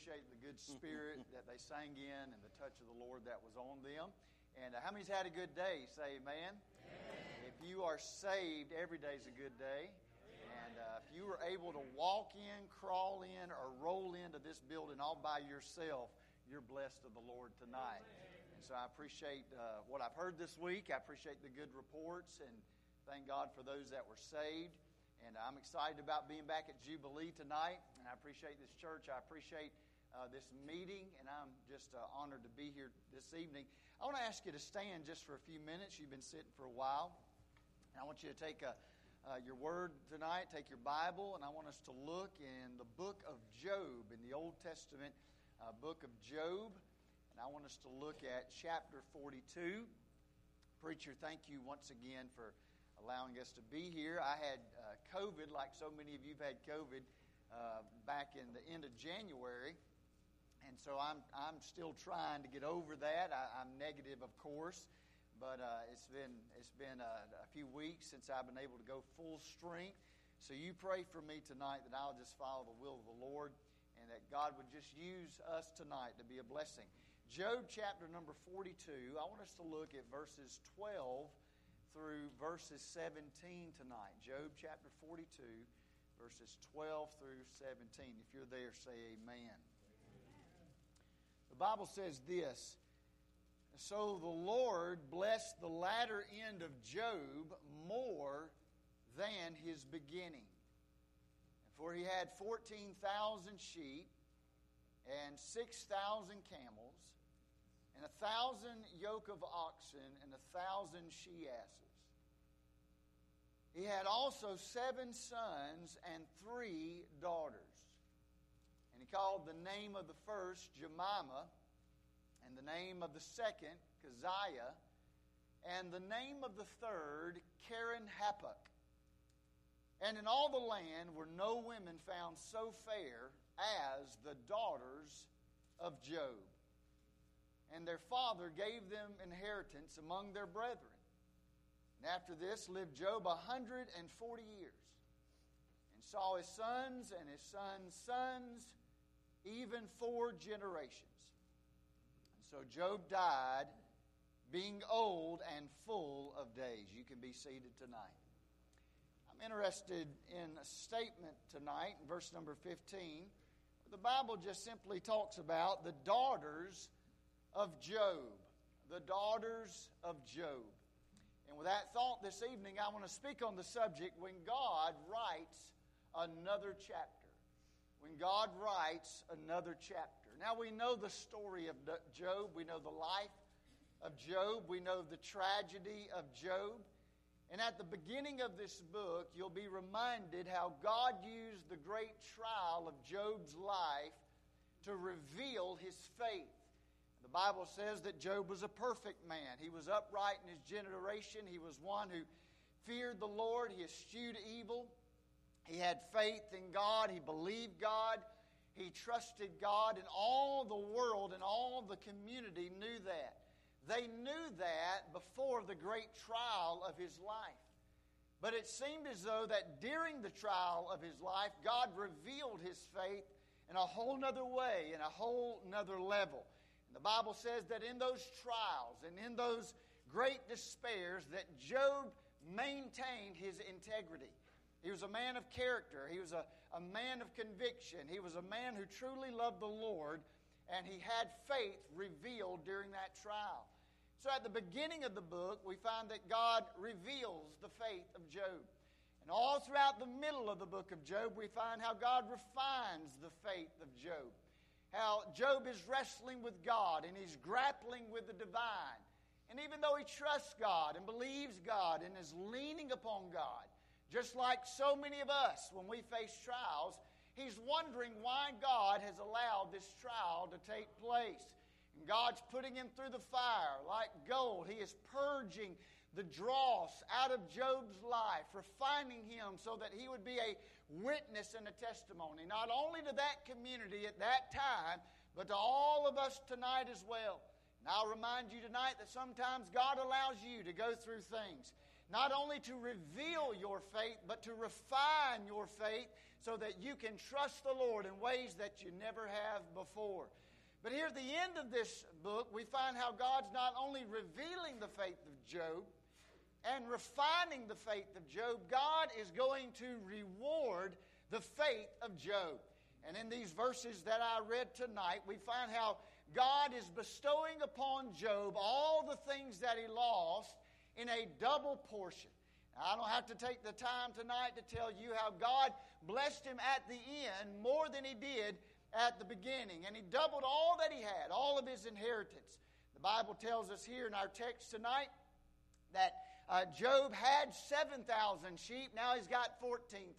appreciate the good spirit that they sang in and the touch of the Lord that was on them. And how many's had a good day? Say amen. If you are saved, every day's a good day. And if you were able to walk in, crawl in, or roll into this building all by yourself, you're blessed of the Lord tonight. And so I appreciate what I've heard this week. I appreciate the good reports, and thank God for those that were saved. And I'm excited about being back at Jubilee tonight. And I appreciate this church. I appreciate this meeting, and I'm just honored to be here this evening. I want to ask you to stand just for a few minutes. You've been sitting for a while. And I want you to take your word tonight, take your Bible, and I want us to look in the book of Job, in the Old Testament book of Job. And I want us to look at chapter 42. Preacher, thank you once again for allowing us to be here. I had COVID, like so many of you have had COVID, back in the end of January. And so I'm still trying to get over that. I'm negative, of course, but it's been a few weeks since I've been able to go full strength. So you pray for me tonight that I'll just follow the will of the Lord and that God would just use us tonight to be a blessing. Job chapter number 42, I want us to look at verses 12 through verses 17 tonight. Job chapter 42, verses 12 through 17. If you're there, say amen. The Bible says this: "So the Lord blessed the latter end of Job more than his beginning. For he had 14,000 sheep, and 6,000 camels, and 1,000 yoke of oxen, and 1,000 she-asses. He had also 7 sons and 3 daughters. And he called the name of the first Jemimah, and the name of the second Keziah, and the name of the third Keren-Happuch. And in all the land were no women found so fair as the daughters of Job. And their father gave them inheritance among their brethren. And after this lived Job 140 years, and saw his sons and his sons' sons, even 4 generations. And so Job died, being old and full of days." You can be seated tonight. I'm interested in a statement tonight in verse number 15. The Bible just simply talks about the daughters of Job. The daughters of Job. And with that thought this evening, I want to speak on the subject, when God writes another chapter. When God writes another chapter. Now we know the story of Job. We know the life of Job. We know the tragedy of Job. And at the beginning of this book, you'll be reminded how God used the great trial of Job's life to reveal his faith. The Bible says that Job was a perfect man. He was upright in his generation. He was one who feared the Lord. He eschewed evil. He had faith in God. He believed God. He trusted God. And all the world and all the community knew that. They knew that before the great trial of his life. But it seemed as though that during the trial of his life, God revealed his faith in a whole nother way, in a whole nother level. And the Bible says that in those trials and in those great despairs, that Job maintained his integrity. He was a man of character. He was a man of conviction. He was a man who truly loved the Lord, and he had faith revealed during that trial. So at the beginning of the book, we find that God reveals the faith of Job. And all throughout the middle of the book of Job, we find how God refines the faith of Job. How Job is wrestling with God and he's grappling with the divine. And even though he trusts God and believes God and is leaning upon God, just like so many of us when we face trials, he's wondering why God has allowed this trial to take place. And God's putting him through the fire like gold. He is purging the dross out of Job's life, refining him so that he would be a witness and a testimony, not only to that community at that time, but to all of us tonight as well. And I'll remind you tonight that sometimes God allows you to go through things not only to reveal your faith, but to refine your faith so that you can trust the Lord in ways that you never have before. But here at the end of this book, we find how God's not only revealing the faith of Job and refining the faith of Job, God is going to reward the faith of Job. And in these verses that I read tonight, we find how God is bestowing upon Job all the things that he lost in a double portion. Now, I don't have to take the time tonight to tell you how God blessed him at the end more than he did at the beginning. And he doubled all that he had, all of his inheritance. The Bible tells us here in our text tonight that Job had 7,000 sheep, now he's got 14,000.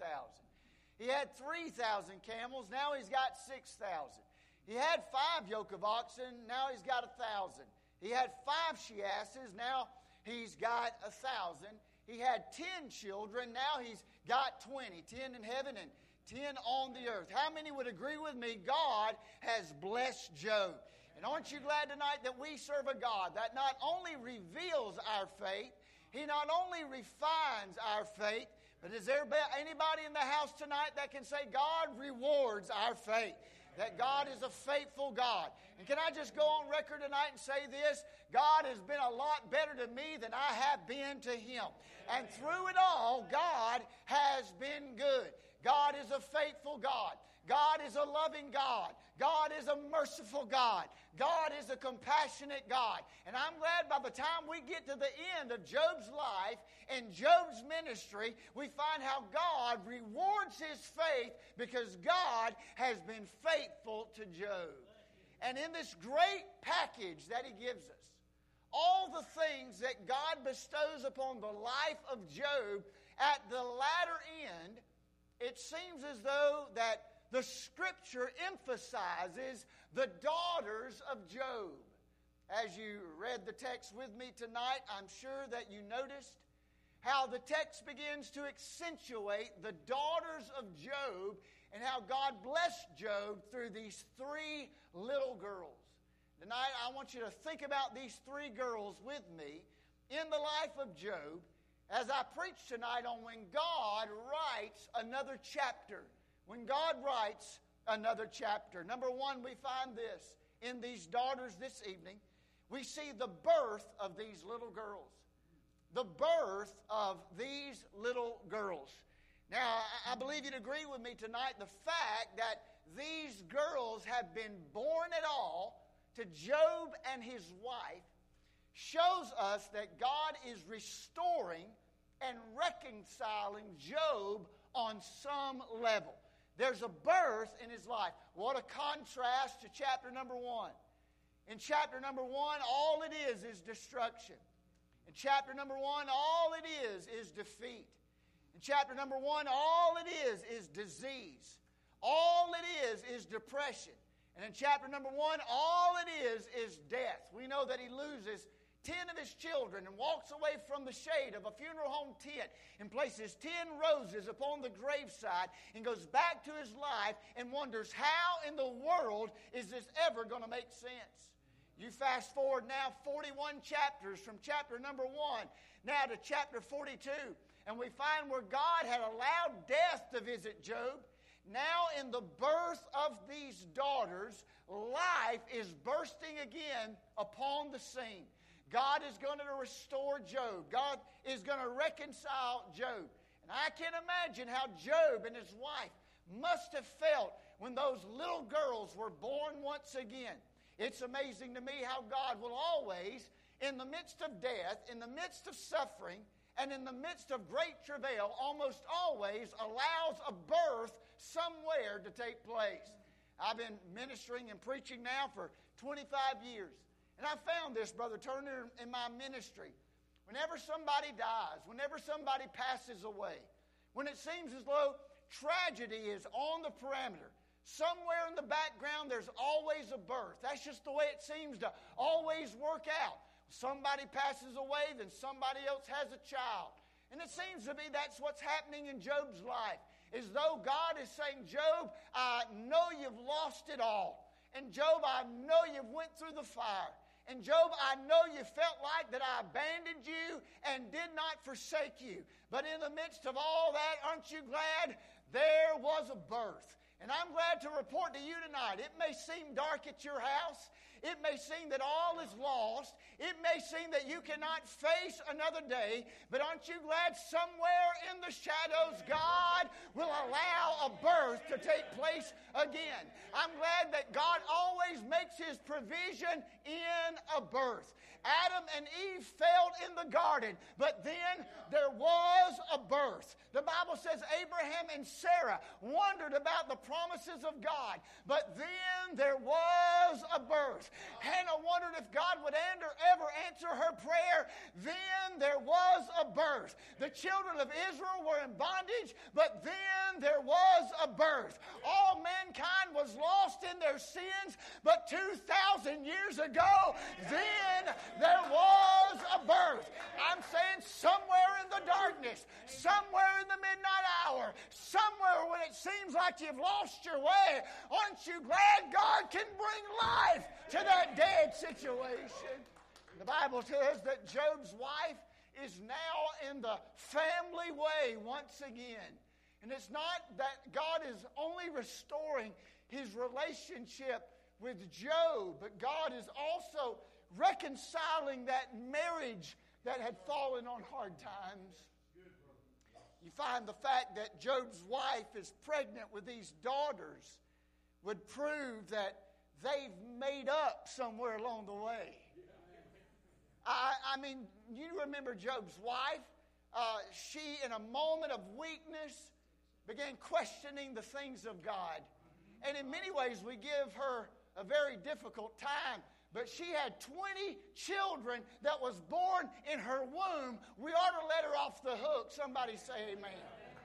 He had 3,000 camels, now he's got 6,000. He had 5 yoke of oxen, now he's got 1,000. He had 5 she-asses, now he's got 1,000. He had 10 children, now he's got 20. 10 in heaven and 10 on the earth. How many would agree with me? God has blessed Job. And aren't you glad tonight that we serve a God that not only reveals our faith, He not only refines our faith, but is there anybody in the house tonight that can say God rewards our faith? That God is a faithful God. And can I just go on record tonight and say this? God has been a lot better to me than I have been to Him. And through it all, God has been good. God is a faithful God. God is a loving God. God is a merciful God. God is a compassionate God. And I'm glad by the time we get to the end of Job's life and Job's ministry, we find how God rewards his faith because God has been faithful to Job. And in this great package that he gives us, all the things that God bestows upon the life of Job, at the latter end, it seems as though that the Scripture emphasizes the daughters of Job. As you read the text with me tonight, I'm sure that you noticed how the text begins to accentuate the daughters of Job and how God blessed Job through these 3 little girls. Tonight, I want you to think about these 3 girls with me in the life of Job as I preach tonight on when God writes another chapter. When God writes another chapter. Number 1, we find this in these daughters this evening. We see the birth of these little girls. The birth of these little girls. Now, I believe you'd agree with me tonight, the fact that these girls have been born at all to Job and his wife shows us that God is restoring and reconciling Job on some level. There's a birth in his life. What a contrast to chapter number 1. In chapter number 1, all it is destruction. In chapter number 1, all it is defeat. In chapter number 1, all it is disease. All it is depression. And in chapter number 1, all it is death. We know that he loses 10 of his children and walks away from the shade of a funeral home tent and places 10 roses upon the graveside and goes back to his life and wonders, how in the world is this ever going to make sense? You fast forward now 41 chapters from chapter number 1 now to chapter 42, and we find where God had allowed death to visit Job. Now in the birth of these daughters, life is bursting again upon the scene. God is going to restore Job. God is going to reconcile Job. And I can imagine how Job and his wife must have felt when those little girls were born once again. It's amazing to me how God will always, in the midst of death, in the midst of suffering, and in the midst of great travail, almost always allows a birth somewhere to take place. I've been ministering and preaching now for 25 years. And I found this, Brother Turner, in my ministry. Whenever somebody dies, whenever somebody passes away, when it seems as though tragedy is on the perimeter, somewhere in the background there's always a birth. That's just the way it seems to always work out. Somebody passes away, then somebody else has a child. And it seems to me that's what's happening in Job's life. As though God is saying, Job, I know you've lost it all. And Job, I know you've went through the fire. And Job, I know you felt like that I abandoned you and did not forsake you. But in the midst of all that, aren't you glad there was a birth? And I'm glad to report to you tonight, it may seem dark at your house. It may seem that all is lost. It may seem that you cannot face another day. But aren't you glad somewhere in the shadows God will allow a birth to take place again? I'm glad that God always makes His provision in a birth. Adam and Eve failed in the garden, but then there was a birth. The Bible says Abraham and Sarah wondered about the promises of God, but then there was a birth. Hannah wondered if God would ever answer her prayer. Then there was a birth. The children of Israel were in bondage, but then there was a birth. All mankind was lost in their sins, but 2,000 years ago, then there was a birth. I'm saying somewhere in the darkness, somewhere in the midnight hour, somewhere when it seems like you've lost your way, aren't you glad God can bring life to that dead situation? The Bible says that Job's wife is now in the family way once again. And it's not that God is only restoring his relationship with Job, but God is also reconciling that marriage that had fallen on hard times. You find the fact that Job's wife is pregnant with these daughters would prove that they've made up somewhere along the way. I mean, you remember Job's wife? She, in a moment of weakness, began questioning the things of God. And in many ways, we give her a very difficult time. But she had 20 children that was born in her womb. We ought to let her off the hook. Somebody say amen.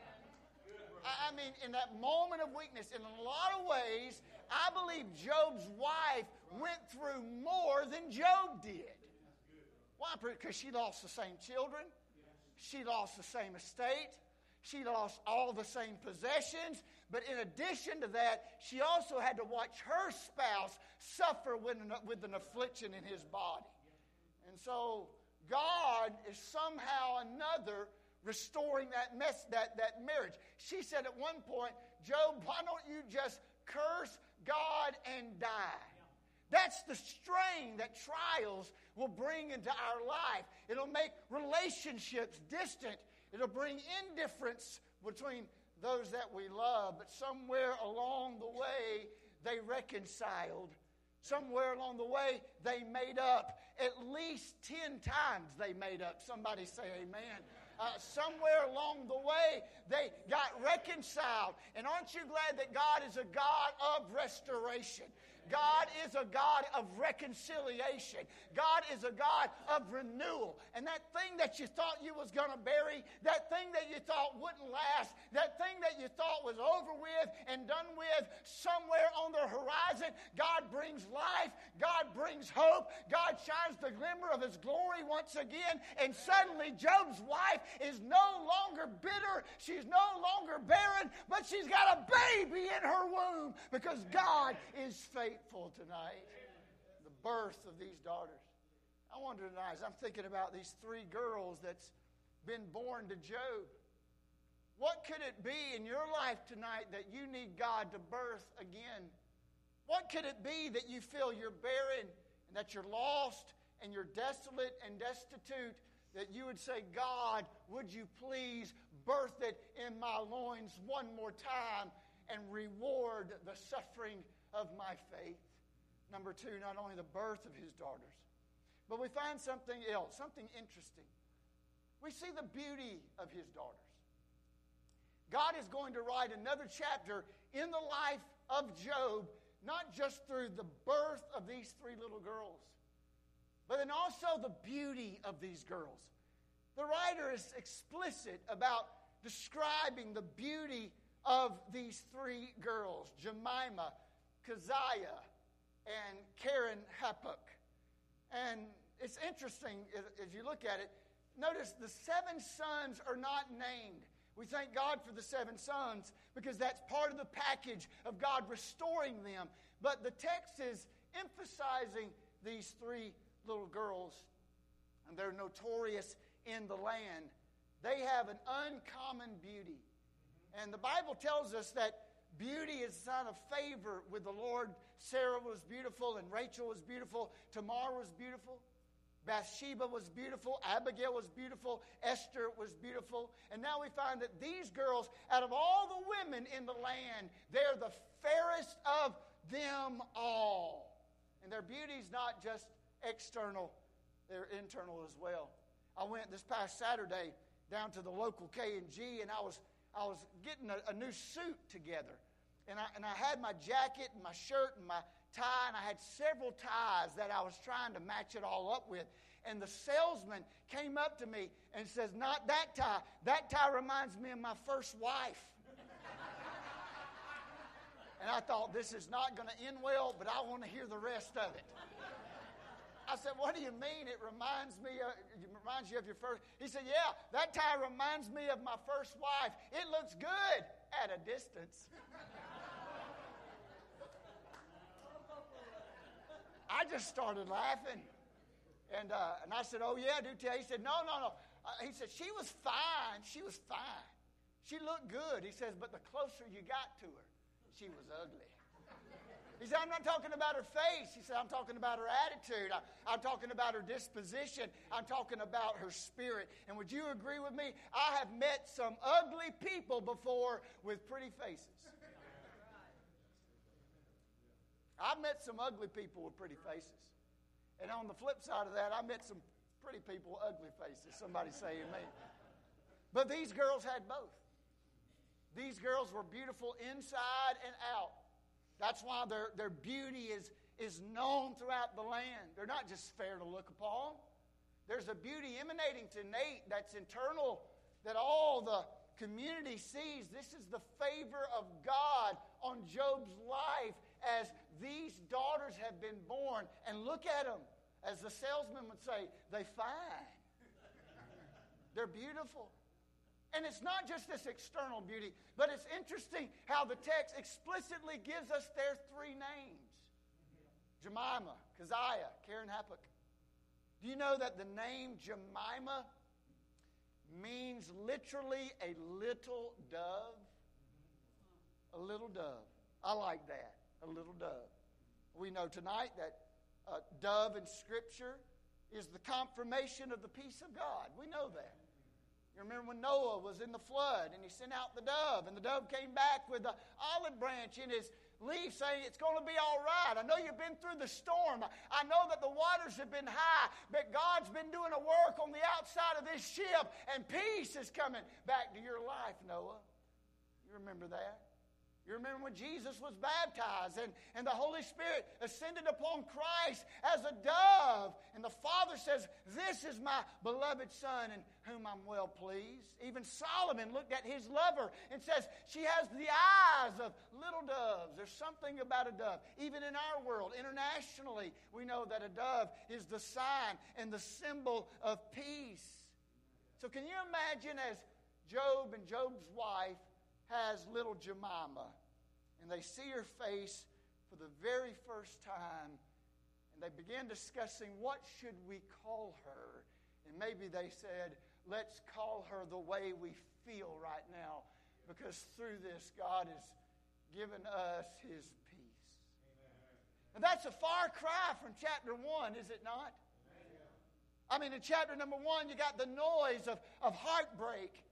I mean, in that moment of weakness, in a lot of ways, I believe Job's wife went through more than Job did. Why? Because she lost the same children. She lost the same estate. She lost all the same possessions. But in addition to that, she also had to watch her spouse suffer with an affliction in his body. And so God is somehow or another restoring that marriage. She said at one point, Job, why don't you just curse God and die? That's the strain that trials will bring into our life. It'll make relationships distant. It'll bring indifference between those that we love. But somewhere along the way, they reconciled. Somewhere along the way, they made up. At least 10 times they made up. Somebody say amen. Somewhere along the way, they got reconciled. And aren't you glad that God is a God of restoration? God is a God of reconciliation. God is a God of renewal. And that thing that you thought you was going to bury, that thing that you thought wouldn't last, that thing that you thought was over with and done with, somewhere on the horizon, God brings life. God brings hope. God shines the glimmer of His glory once again. And suddenly Job's wife is no longer bitter. She's no longer barren, but she's got a baby in her womb because God is faithful tonight. The birth of these daughters. I wonder tonight, as I'm thinking about these 3 girls that's been born to Job, what could it be in your life tonight that you need God to birth again? What could it be that you feel you're barren and that you're lost and you're desolate and destitute, that you would say, God, would you please birth it in my loins one more time and reward the suffering of my faith? Number 2, not only the birth of his daughters, but we find something else, something interesting. We see the beauty of his daughters. God is going to write another chapter in the life of Job, not just through the birth of these 3 little girls, but then also the beauty of these girls. The writer is explicit about describing the beauty of these 3 girls, Jemima, Keziah, and Karen Hapuk. And it's interesting as you look at it. Notice the 7 sons are not named. We thank God for the 7 sons because that's part of the package of God restoring them. But the text is emphasizing these 3 little girls, and they're notorious in the land. They have an uncommon beauty. And the Bible tells us that beauty is a sign of favor with the Lord. Sarah was beautiful, and Rachel was beautiful. Tamar was beautiful. Bathsheba was beautiful. Abigail was beautiful. Esther was beautiful. And now we find that these girls, out of all the women in the land, they're the fairest of them all. And their beauty is not just external, they're internal as well. I went this past Saturday down to the local K&G, and I was getting a new suit together. And I had my jacket and my shirt and my tie, and I had several ties that I was trying to match it all up with. And the salesman came up to me and says, "Not that tie. That tie reminds me of my first wife." And I thought, this is not going to end well, but I want to hear the rest of it. I said, "What do you mean it reminds you of your first?" He said, "Yeah, that tie reminds me of my first wife. It looks good at a distance." I just started laughing. And I said, "Oh, yeah, do tell." He said, No. He said, "She was fine. She was fine. She looked good." He says, "But the closer you got to her, she was ugly." He said, "I'm not talking about her face." He said, "I'm talking about her attitude. I'm talking about her disposition. I'm talking about her spirit." And would you agree with me? I have met some ugly people before with pretty faces. I've met some ugly people with pretty faces. And on the flip side of that, I met some pretty people with ugly faces. Somebody say amen. But these girls had both. These girls were beautiful inside and out. That's why their beauty is known throughout the land. They're not just fair to look upon. There's a beauty emanating to Nate that's internal, that all the community sees. This is the favor of God on Job's life as these daughters have been born. And look at them. As the salesman would say, they fine. They're beautiful. And it's not just this external beauty, but it's interesting how the text explicitly gives us their three names. Jemima, Keziah, Karen Happuch. Do you know that the name Jemima means literally a little dove? A little dove. I like that, a little dove. We know tonight that dove in Scripture is the confirmation of the peace of God. We know that. You remember when Noah was in the flood and he sent out the dove, and the dove came back with an olive branch in his leaf saying, "It's going to be all right. I know you've been through the storm. I know that the waters have been high, but God's been doing a work on the outside of this ship, and peace is coming back to your life, Noah." You remember that? You remember when Jesus was baptized and the Holy Spirit ascended upon Christ as a dove. And the Father says, "This is my beloved Son in whom I'm well pleased." Even Solomon looked at his lover and says, "She has the eyes of little doves." There's something about a dove. Even in our world, internationally, we know that a dove is the sign and the symbol of peace. So can you imagine as Job and Job's wife has little Jemima, and they see her face for the very first time, and they begin discussing, what should we call her? And maybe they said, let's call her the way we feel right now, because through this God has given us His peace. Amen. And that's a far cry from chapter 1, is it not? Amen. I mean, in chapter number 1, you got the noise of heartbreak,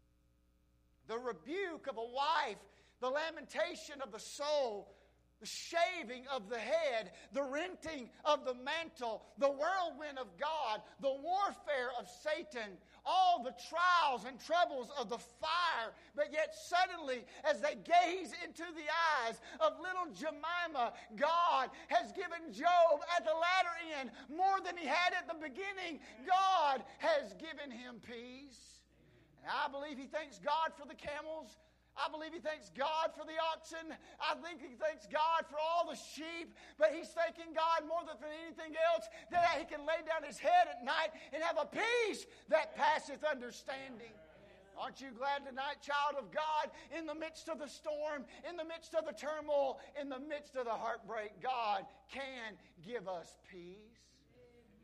the rebuke of a wife, the lamentation of the soul, the shaving of the head, the renting of the mantle, the whirlwind of God, the warfare of Satan, all the trials and troubles of the fire. But yet suddenly, as they gaze into the eyes of little Jemima, God has given Job at the latter end more than he had at the beginning. God has given him peace. And I believe he thanks God for the camels. I believe he thanks God for the oxen. I think he thanks God for all the sheep. But he's thanking God more than for anything else, that he can lay down his head at night and have a peace that passeth understanding. Aren't you glad tonight, child of God, in the midst of the storm, in the midst of the turmoil, in the midst of the heartbreak, God can give us peace?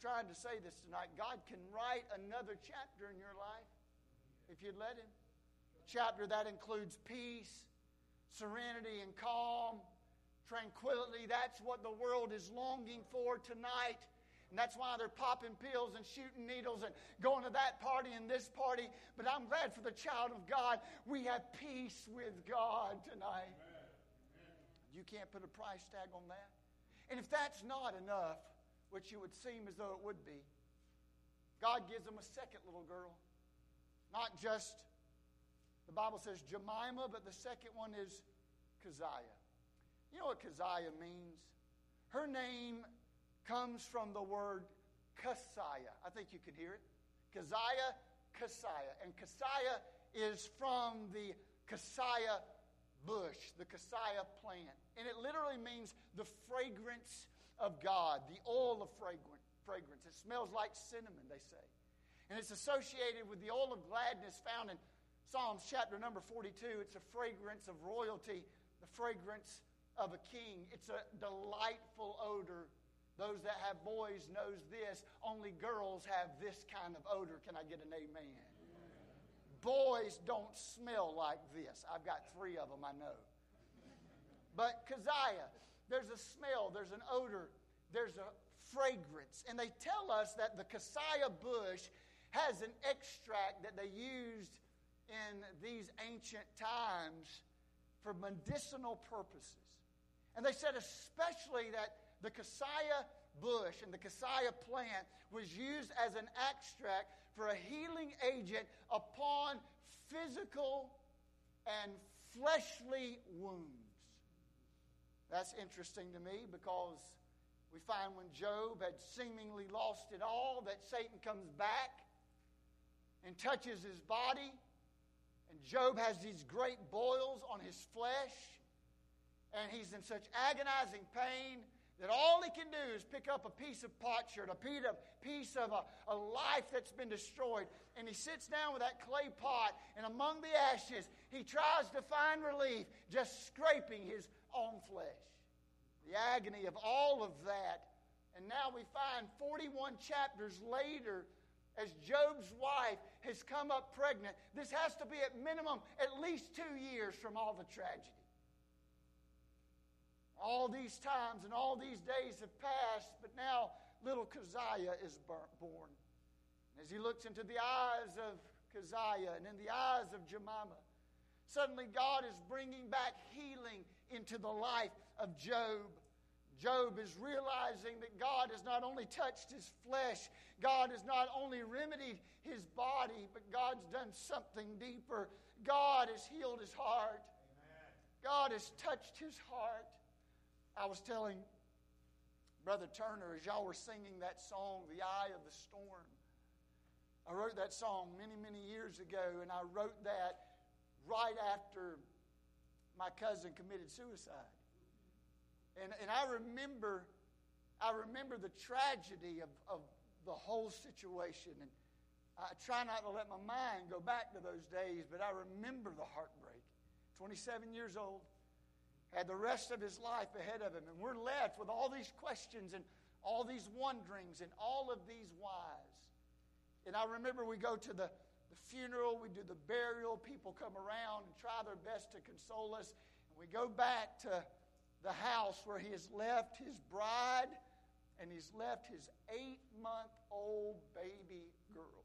trying to say this tonight. God can write another chapter in your life if you'd let Him. A chapter that includes peace, serenity and calm, tranquility. That's what the world is longing for tonight. And that's why they're popping pills and shooting needles and going to that party and this party. But I'm glad for the child of God, we have peace with God tonight. You can't put a price tag on that. And if that's not enough, which it would seem as though it would be, God gives them a second little girl. Not just, the Bible says Jemima, but the second one is Keziah. You know what Keziah means? Her name comes from the word Keziah. I think you could hear it. Keziah, Keziah. And Keziah is from the Keziah bush, the Keziah plant. And it literally means the fragrance of God, the oil of fragrance. It smells like cinnamon, they say. And it's associated with the oil of gladness found in Psalms chapter number 42. It's a fragrance of royalty, the fragrance of a king. It's a delightful odor. Those that have boys knows this. Only girls have this kind of odor. Can I get an amen? Boys don't smell like this. I've got 3 of them, I know. But Keziah, there's a smell, there's an odor, there's a fragrance. And they tell us that the Keziah bush has an extract that they used in these ancient times for medicinal purposes. And they said especially that the Keziah bush and the Keziah plant was used as an extract for a healing agent upon physical and fleshly wounds. That's interesting to me because we find when Job had seemingly lost it all, that Satan comes back and touches his body. And Job has these great boils on his flesh. And he's in such agonizing pain that all he can do is pick up a piece of potsherd, a piece of a life that's been destroyed. And he sits down with that clay pot, and among the ashes, he tries to find relief, just scraping his own flesh. The agony of all of that. And now we find 41 chapters later, as Job's wife has come up pregnant. This has to be at minimum at least 2 years from all the tragedy. All these times and all these days have passed, but now little Keziah is born. As he looks into the eyes of Keziah and in the eyes of Jemima, suddenly God is bringing back healing into the life of Job. Job is realizing that God has not only touched his flesh, God has not only remedied his body, but God's done something deeper. God has healed his heart. Amen. God has touched his heart. I was telling Brother Turner, as y'all were singing that song, The Eye of the Storm, I wrote that song many, many years ago, and I wrote that right after my cousin committed suicide. And I remember the tragedy of the whole situation. And I try not to let my mind go back to those days, but I remember the heartbreak. 27 years old, had the rest of his life ahead of him. And we're left with all these questions and all these wonderings and all of these whys. And I remember we go to the funeral, we do the burial, people come around and try their best to console us. And we go back to the house where he has left his bride and he's left his 8-month-old baby girl.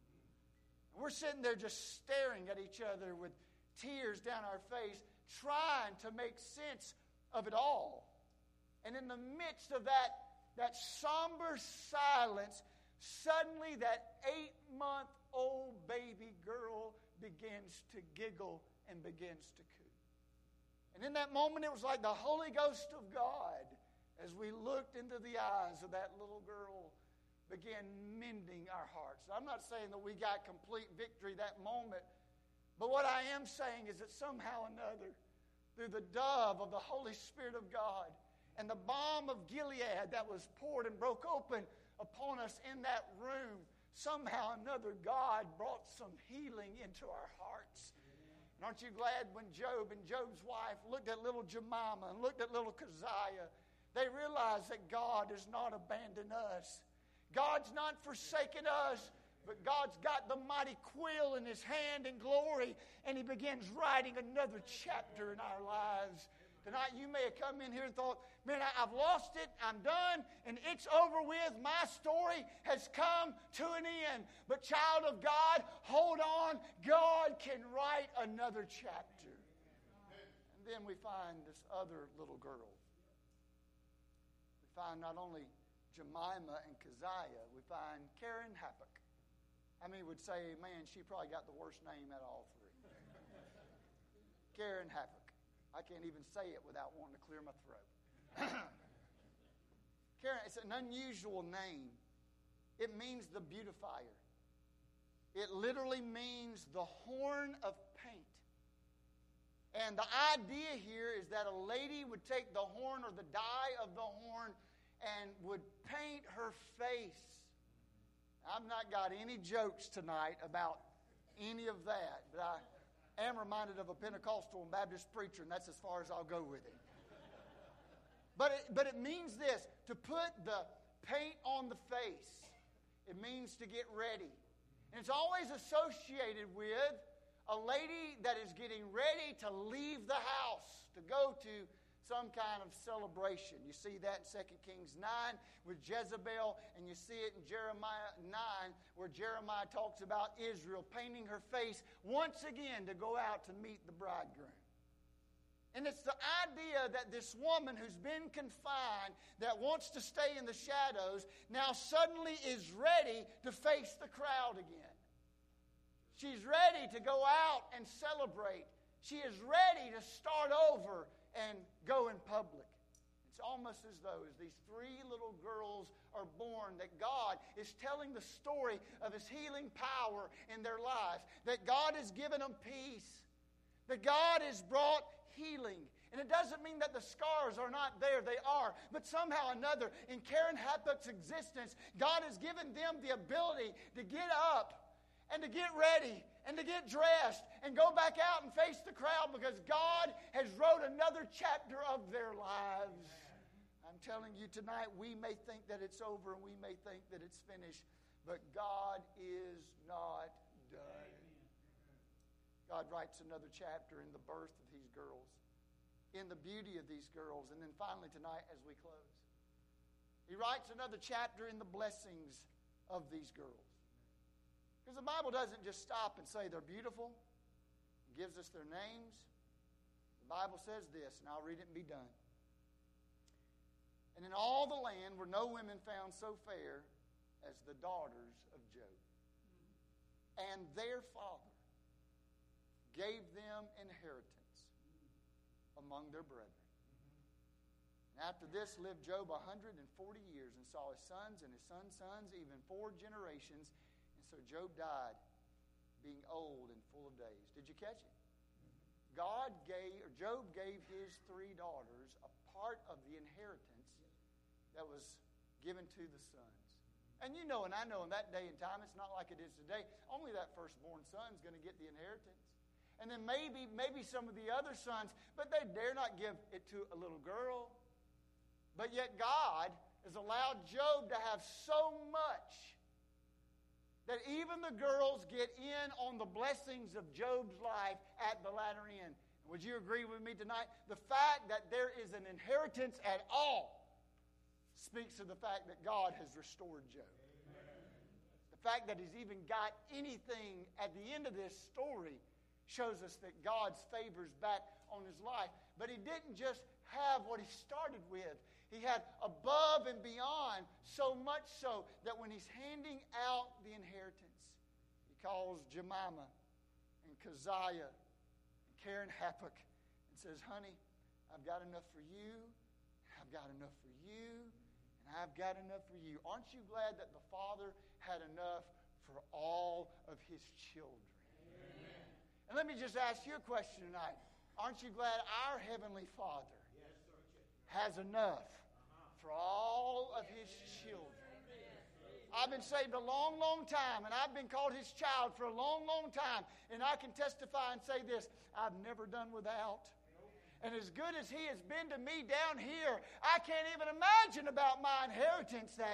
And we're sitting there just staring at each other with tears down our face, trying to make sense of it all. And in the midst of that somber silence, suddenly that 8-month-old baby girl begins to giggle and begins to coo. And in that moment, it was like the Holy Ghost of God, as we looked into the eyes of that little girl, began mending our hearts. I'm not saying that we got complete victory that moment, but what I am saying is that somehow or another, through the dove of the Holy Spirit of God and the balm of Gilead that was poured and broke open upon us in that room, somehow or another God brought some healing into our hearts. And aren't you glad when Job and Job's wife looked at little Jemima and looked at little Keziah, they realized that God has not abandoned us. God's not forsaken us, but God's got the mighty quill in His hand in glory, and He begins writing another chapter in our lives. Tonight you may have come in here and thought, man, I've lost it, I'm done, and it's over with. My story has come to an end. But child of God, hold on. God can write another chapter. And then we find this other little girl. We find not only Jemima and Keziah, we find Karen Happuch. How many would say, man, she probably got the worst name out of all three? Karen Happuch. I can't even say it without wanting to clear my throat. Karen, it's an unusual name. It means the beautifier. It literally means the horn of paint. And the idea here is that a lady would take the horn or the dye of the horn and would paint her face. I've not got any jokes tonight about any of that, but I am reminded of a Pentecostal and Baptist preacher, and that's as far as I'll go with it. But it means this, to put the paint on the face. It means to get ready. And it's always associated with a lady that is getting ready to leave the house, to go to some kind of celebration. You see that in 2 Kings 9 with Jezebel, and you see it in Jeremiah 9 where Jeremiah talks about Israel painting her face once again to go out to meet the bridegroom. And it's the idea that this woman who's been confined, that wants to stay in the shadows, now suddenly is ready to face the crowd again. She's ready to go out and celebrate. She is ready to start over and go in public. It's almost as though as these three little girls are born, that God is telling the story of His healing power in their lives, that God has given them peace, that God has brought healing. And it doesn't mean that the scars are not there. They are. But somehow or another, in Karen Happuch's existence, God has given them the ability to get up and to get ready and to get dressed and go back out and face the crowd, because God has wrote another chapter of their lives. I'm telling you tonight, we may think that it's over and we may think that it's finished, but God is not done. God writes another chapter in the birth of these girls, in the beauty of these girls, and then finally tonight as we close, He writes another chapter in the blessings of these girls. Because the Bible doesn't just stop and say they're beautiful. It gives us their names. The Bible says this, and I'll read it and be done. And in all the land were no women found so fair as the daughters of Job. And their father gave them inheritance among their brethren. And after this lived Job 140 years and saw his sons and his sons' sons, even 4 generations. So Job died, being old and full of days. Did you catch it? Job gave his 3 daughters a part of the inheritance that was given to the sons. And you know, and I know in that day and time, it's not like it is today. Only that firstborn son is going to get the inheritance. And then maybe some of the other sons, but they dare not give it to a little girl. But yet God has allowed Job to have so much that even the girls get in on the blessings of Job's life at the latter end. Would you agree with me tonight? The fact that there is an inheritance at all speaks to the fact that God has restored Job. Amen. The fact that he's even got anything at the end of this story shows us that God's favor's back on his life. But he didn't just have what he started with. He had above and beyond, so much so that when he's handing out the inheritance, he calls Jemima and Keziah and Karen Happuch and says, honey, I've got enough for you, I've got enough for you, and I've got enough for you. Aren't you glad that the Father had enough for all of his children? Amen. And let me just ask you a question tonight. Aren't you glad our Heavenly Father has enough for all of his children? I've been saved a long, long time, and I've been called his child for a long, long time. And I can testify and say this, I've never done without. And as good as he has been to me down here, I can't even imagine about my inheritance that's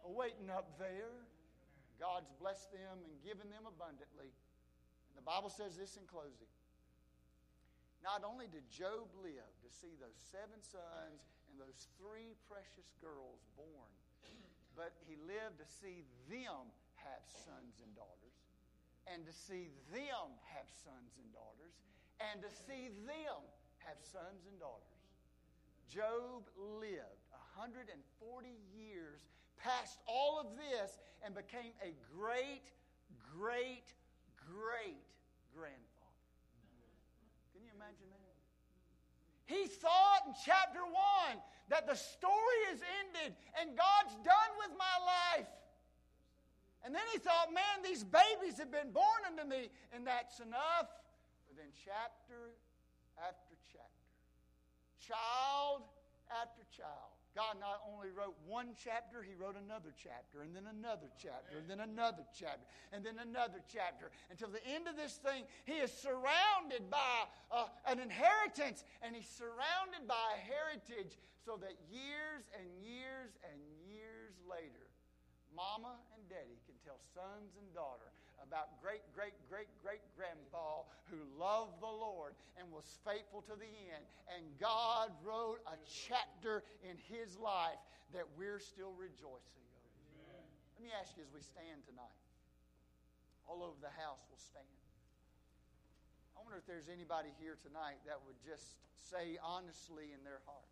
awaiting up there. God's blessed them and given them abundantly. And the Bible says this in closing. Not only did Job live to see those 7 sons and those 3 precious girls born, but he lived to see them have sons and daughters, and to see them have sons and daughters, and to see them have sons and daughters. Job lived 140 years past all of this and became a great, great, great grandfather. Can you imagine that? He thought in chapter 1 that the story is ended and God's done with my life. And then he thought, man, these babies have been born unto me, and that's enough. But then chapter after chapter, child after child, God not only wrote one chapter, He wrote another chapter, and then another chapter, and then another chapter, and then another chapter. Until the end of this thing, He is surrounded by an inheritance, and He's surrounded by a heritage, so that years and years and years later, Mama and Daddy can tell sons and daughter about great-great-great-great-grandpa who loved the Lord and was faithful to the end. And God wrote a chapter in his life that we're still rejoicing over. Amen. Let me ask you as we stand tonight. All over the house will stand. I wonder if there's anybody here tonight that would just say honestly in their heart,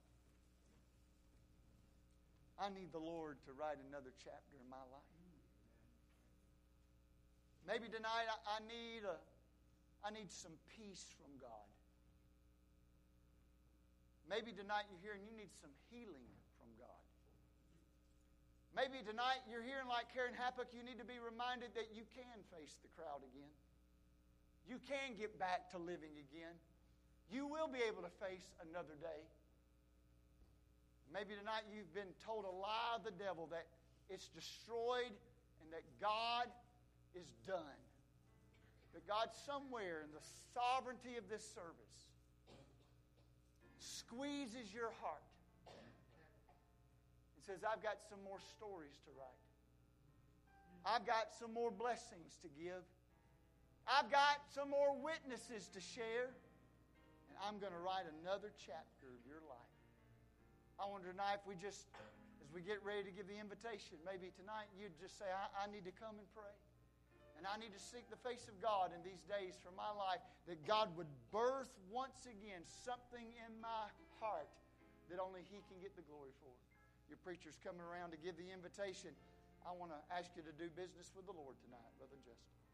I need the Lord to write another chapter in my life. Maybe tonight I need some peace from God. Maybe tonight you're here and you need some healing from God. Maybe tonight you're here and like Karen Happuck, you need to be reminded that you can face the crowd again. You can get back to living again. You will be able to face another day. Maybe tonight you've been told a lie of the devil that it's destroyed and that God is done. But God somewhere in the sovereignty of this service squeezes your heart and says, I've got some more stories to write. I've got some more blessings to give. I've got some more witnesses to share. And I'm going to write another chapter of your life. I wonder tonight if we just, as we get ready to give the invitation, maybe tonight you'd just say, I need to come and pray. And I need to seek the face of God in these days for my life, that God would birth once again something in my heart that only He can get the glory for. Your preacher's coming around to give the invitation. I want to ask you to do business with the Lord tonight, Brother Justin.